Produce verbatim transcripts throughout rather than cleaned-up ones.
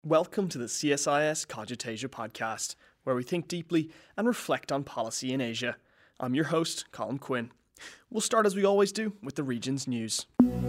Welcome to the C S I S Cogitasia podcast, where we think deeply and reflect on policy in Asia. I'm your host, Colin Quinn. We'll start as we always do with the region's news.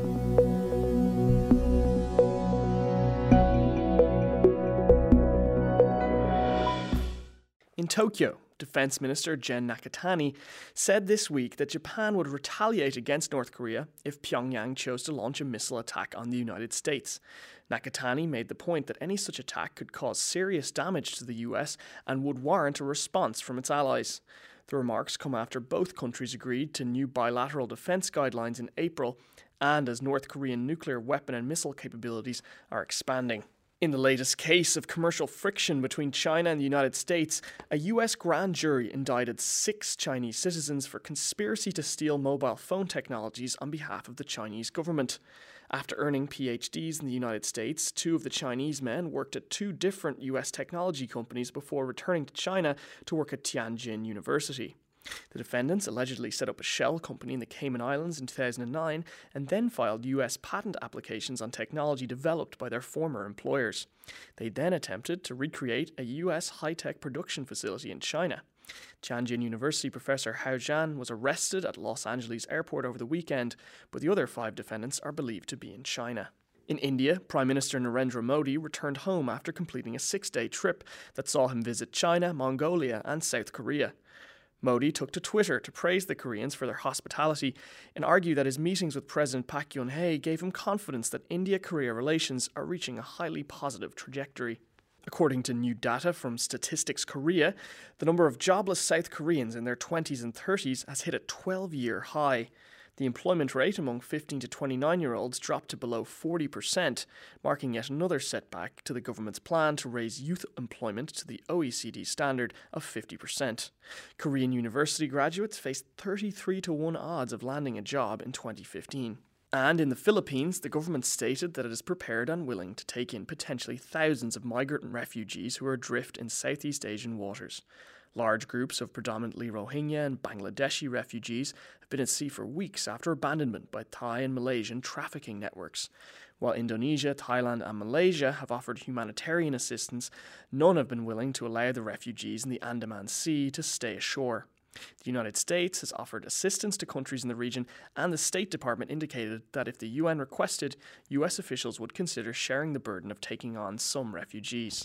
In Tokyo, Defense Minister Gen Nakatani said this week that Japan would retaliate against North Korea if Pyongyang chose to launch a missile attack on the United States. Nakatani made the point that any such attack could cause serious damage to the U S and would warrant a response from its allies. The remarks come after both countries agreed to new bilateral defense guidelines in April and as North Korean nuclear weapon and missile capabilities are expanding. In the latest case of commercial friction between China and the United States, a U S grand jury indicted six Chinese citizens for conspiracy to steal mobile phone technologies on behalf of the Chinese government. After earning P H Ds in the United States, two of the Chinese men worked at two different U S technology companies before returning to China to work at Tianjin University. The defendants allegedly set up a shell company in the Cayman Islands in two thousand nine and then filed U S patent applications on technology developed by their former employers. They then attempted to recreate a U S high-tech production facility in China. Tianjin University professor Hao Zhan was arrested at Los Angeles airport over the weekend, but the other five defendants are believed to be in China. In India, Prime Minister Narendra Modi returned home after completing a six-day trip that saw him visit China, Mongolia and South Korea. Modi took to Twitter to praise the Koreans for their hospitality and argue that his meetings with President Park Geun-hye gave him confidence that India-Korea relations are reaching a highly positive trajectory. According to new data from Statistics Korea, the number of jobless South Koreans in their twenties and thirties has hit a twelve-year high. The employment rate among fifteen to twenty-nine-year-olds dropped to below forty percent, marking yet another setback to the government's plan to raise youth employment to the O E C D standard of fifty percent. Korean university graduates faced thirty-three to one odds of landing a job in twenty fifteen. And in the Philippines, the government stated that it is prepared and willing to take in potentially thousands of migrant refugees who are adrift in Southeast Asian waters. Large groups of predominantly Rohingya and Bangladeshi refugees have been at sea for weeks after abandonment by Thai and Malaysian trafficking networks. While Indonesia, Thailand and Malaysia have offered humanitarian assistance, none have been willing to allow the refugees in the Andaman Sea to stay ashore. The United States has offered assistance to countries in the region, and the State Department indicated that if the U N requested, U S officials would consider sharing the burden of taking on some refugees.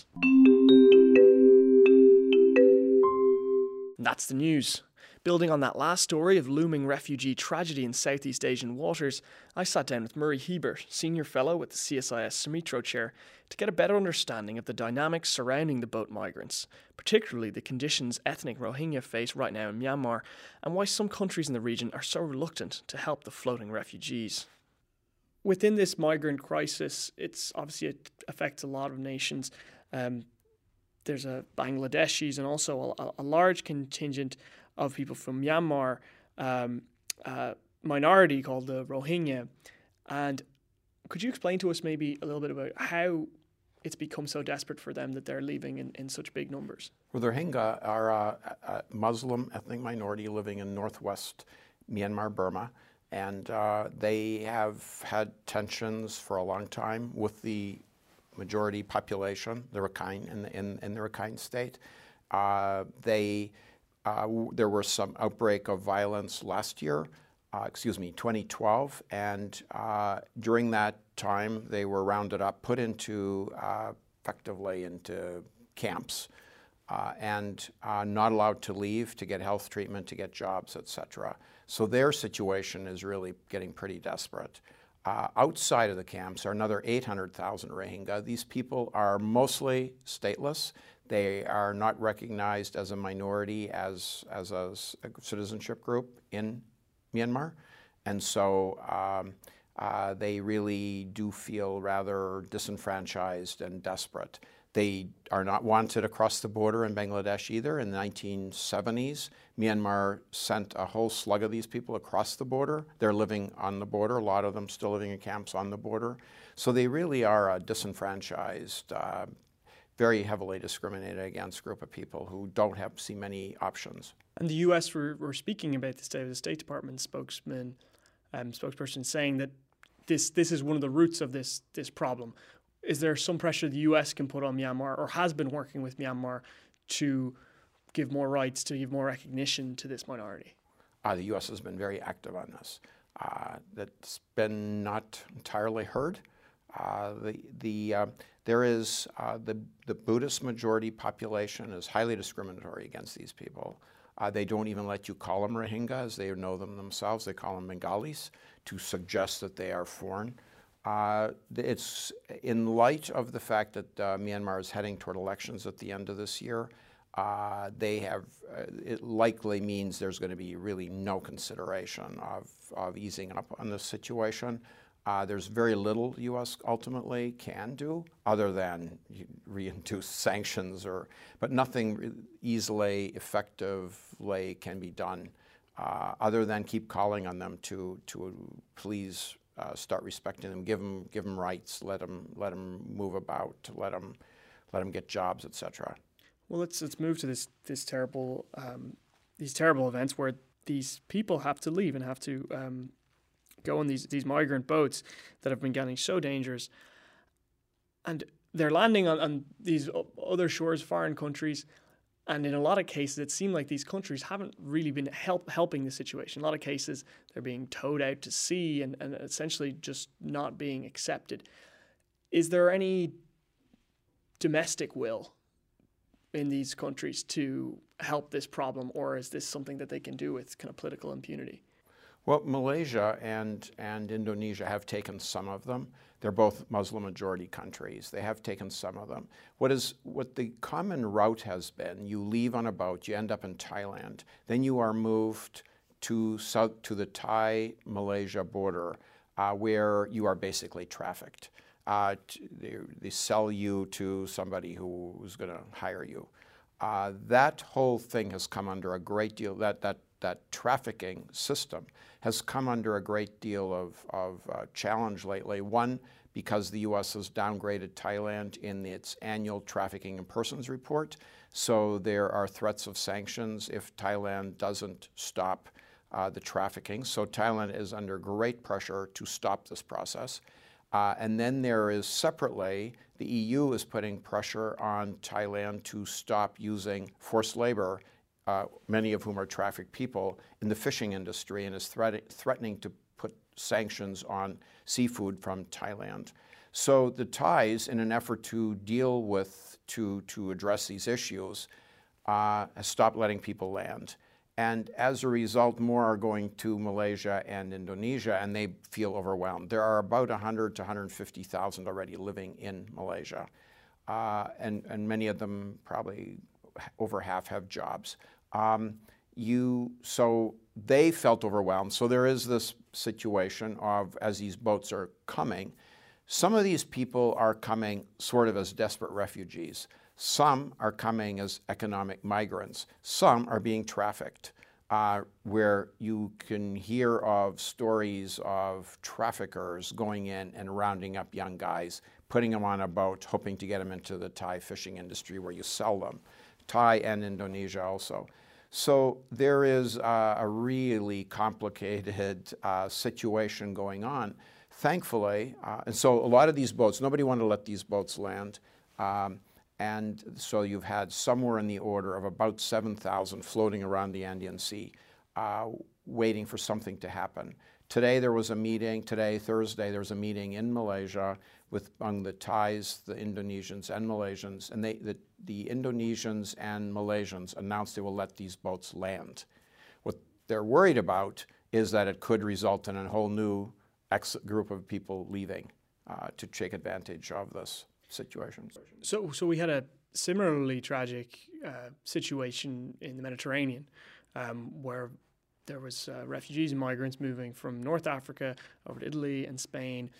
And that's the news. Building on that last story of looming refugee tragedy in Southeast Asian waters, I sat down with Murray Hebert, Senior Fellow with the C S I S Sumitro Chair, to get a better understanding of the dynamics surrounding the boat migrants, particularly the conditions ethnic Rohingya face right now in Myanmar, and why some countries in the region are so reluctant to help the floating refugees. Within this migrant crisis, it's obviously it affects a lot of nations. Um, there's a Bangladeshis and also a, a large contingent of people from Myanmar, um, uh, minority called the Rohingya. And could you explain to us maybe a little bit about how it's become so desperate for them that they're leaving in, in such big numbers? Well, the Rohingya are a, a Muslim ethnic minority living in northwest Myanmar, Burma, and uh, they have had tensions for a long time with the majority population, the Rakhine, in the, in, in the Rakhine state. Uh, they Uh, w- there were some outbreak of violence last year, uh, excuse me, twenty twelve, and uh, during that time they were rounded up, put into uh, effectively into camps, uh, and uh, not allowed to leave to get health treatment, to get jobs, et cetera. So their situation is really getting pretty desperate. Uh, outside of the camps are another eight hundred thousand Rohingya. These people are mostly stateless. They are not recognized as a minority, as, as a, a citizenship group in Myanmar. And so um, uh, they really do feel rather disenfranchised and desperate. They are not wanted across the border in Bangladesh either. In the nineteen seventies, Myanmar sent a whole slug of these people across the border. They're living on the border, a lot of them still living in camps on the border. So they really are a disenfranchised, uh, very heavily discriminated against group of people who don't have see many options. And the U S were, were speaking about this today, the State Department spokesman, um, spokesperson saying that this this is one of the roots of this this problem. is there some pressure the U S can put on Myanmar, or has been working with Myanmar, to give more rights, to give more recognition to this minority? Uh, the U S has been very active on this. Uh, that's been not entirely heard. Uh, the the uh, there is uh, the the Buddhist majority population is highly discriminatory against these people. Uh, they don't even let you call them Rohingya, as they know them themselves. They call them Bengalis, to suggest that they are foreign. Uh, it's in light of the fact that uh, Myanmar is heading toward elections at the end of this year. Uh, they have, uh, it likely means there's going to be really no consideration of, of easing up on this situation. Uh, there's very little U S ultimately can do other than reintroduce sanctions, or, but nothing easily, effectively can be done uh, other than keep calling on them to, to please uh, start respecting them, give them, give them rights, let them, let them move about, let them, let them get jobs, et cetera. Well, let's let's move to this this terrible um, these terrible events where these people have to leave and have to um, go on these these migrant boats that have been getting so dangerous, and they're landing on, on these other shores, foreign countries, and in a lot of cases, it seemed like these countries haven't really been help helping the situation. In a lot of cases, they're being towed out to sea and, and essentially just not being accepted. Is there any domestic will in these countries to help this problem, or is this something that they can do with kind of political impunity? Well, Malaysia and, and Indonesia have taken some of them. They're both Muslim-majority countries. They have taken some of them. What is what the common route has been, you leave on a boat, you end up in Thailand, then you are moved to, south, to the Thai-Malaysia border, uh, where you are basically trafficked. Uh, they, they sell you to somebody who's going to hire you. Uh, that whole thing has come under a great deal, that, that, that trafficking system has come under a great deal of, of uh, challenge lately. One, because the U S has downgraded Thailand in its annual trafficking in persons report. So there are threats of sanctions if Thailand doesn't stop uh, the trafficking. So Thailand is under great pressure to stop this process. Uh, and then there is separately, the E U is putting pressure on Thailand to stop using forced labor, uh, many of whom are trafficked people, in the fishing industry, and is threat threatening to put sanctions on seafood from Thailand. So the Thais, in an effort to deal with, to, to address these issues, uh, have stopped letting people land. And as a result, more are going to Malaysia and Indonesia, and they feel overwhelmed. There are about one hundred to one hundred fifty thousand already living in Malaysia, uh, and, and many of them, probably over half, have jobs. Um, you, so they felt overwhelmed. So there is this situation of, as these boats are coming, some of these people are coming sort of as desperate refugees. Some are coming as economic migrants. Some are being trafficked, uh, where you can hear of stories of traffickers going in and rounding up young guys, putting them on a boat, hoping to get them into the Thai fishing industry where you sell them. Thai and Indonesia also. So there is uh, a really complicated uh, situation going on. Thankfully, uh, and so a lot of these boats, nobody wanted to let these boats land. Um, And so you've had somewhere in the order of about seven thousand floating around the Andean Sea, uh, waiting for something to happen. Today there was a meeting, today, Thursday, there was a meeting in Malaysia with among the Thais, the Indonesians, and Malaysians. And they, the, the Indonesians and Malaysians announced they will let these boats land. What they're worried about is that it could result in a whole new ex group of people leaving uh, to take advantage of this situation. So, so we had a similarly tragic uh, situation in the Mediterranean, um, where there was uh, refugees and migrants moving from North Africa over to Italy and Spain,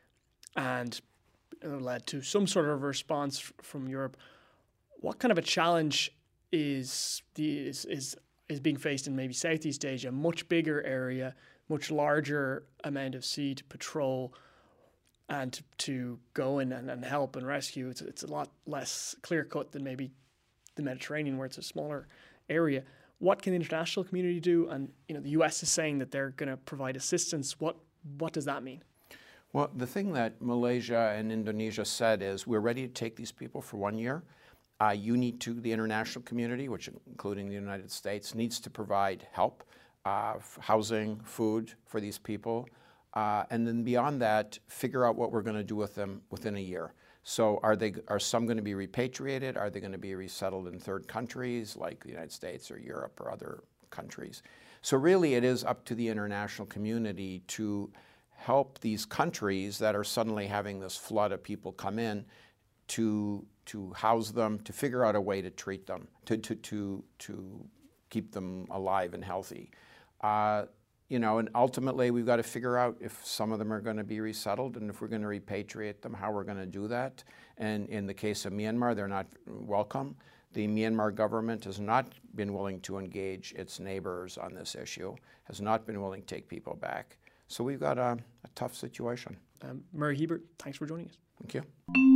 and it led to some sort of response f from Europe. What kind of a challenge is the is, is is being faced in maybe Southeast Asia, a much bigger area, much larger amount of sea to patrol? And to, to go in and, and help and rescue, it's, it's a lot less clear-cut than maybe the Mediterranean, where it's a smaller area. What can the international community do? And you know, the U S is saying that they're going to provide assistance. What what does that mean? Well, the thing that Malaysia and Indonesia said is, we're ready to take these people for one year. Uh, you need to, the international community, which including the United States, needs to provide help, uh, housing, food for these people. Uh, and then beyond that, figure out what we're going to do with them within a year. So are they, are some going to be repatriated? Are they going to be resettled in third countries like the United States or Europe or other countries? So really it is up to the international community to help these countries that are suddenly having this flood of people come in to, to house them, to figure out a way to treat them, to, to, to, to keep them alive and healthy. Uh, You know, and ultimately we've got to figure out if some of them are going to be resettled and if we're going to repatriate them, how we're going to do that. And in the case of Myanmar, they're not welcome. The Myanmar government has not been willing to engage its neighbors on this issue, has not been willing to take people back. So we've got a, a tough situation. Um, Murray Hebert, thanks for joining us. Thank you.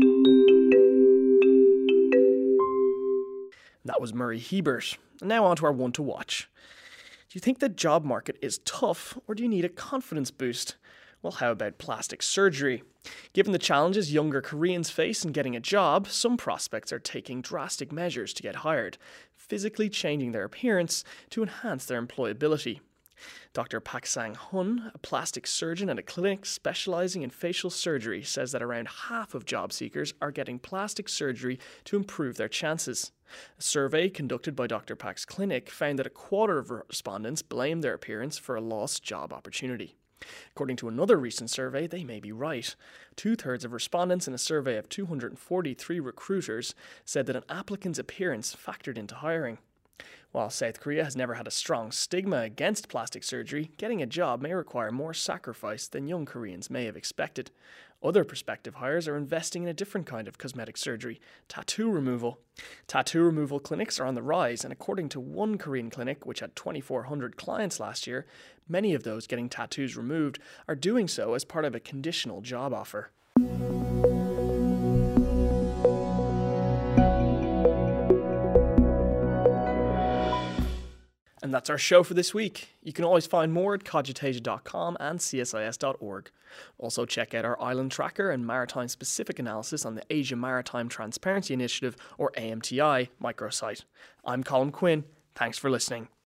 That was Murray Hebert. And now on to our one to watch. Do you think the job market is tough, or do you need a confidence boost? Well, how about plastic surgery? Given the challenges younger Koreans face in getting a job, some prospects are taking drastic measures to get hired, physically changing their appearance to enhance their employability. Doctor Pak Sang-hun, a plastic surgeon at a clinic specializing in facial surgery, says that around half of job seekers are getting plastic surgery to improve their chances. A survey conducted by Doctor Pak's clinic found that a quarter of respondents blamed their appearance for a lost job opportunity. According to another recent survey, they may be right. Two-thirds of respondents in a survey of two hundred forty-three recruiters said that an applicant's appearance factored into hiring. While South Korea has never had a strong stigma against plastic surgery, getting a job may require more sacrifice than young Koreans may have expected. Other prospective hires are investing in a different kind of cosmetic surgery, tattoo removal. Tattoo removal clinics are on the rise, and according to one Korean clinic, which had twenty-four hundred clients last year, many of those getting tattoos removed are doing so as part of a conditional job offer. And that's our show for this week. You can always find more at cogitasia dot com and C S I S dot org. Also check out our island tracker and maritime-specific analysis on the Asia Maritime Transparency Initiative, or A M T I, microsite. I'm Colin Quinn. Thanks for listening.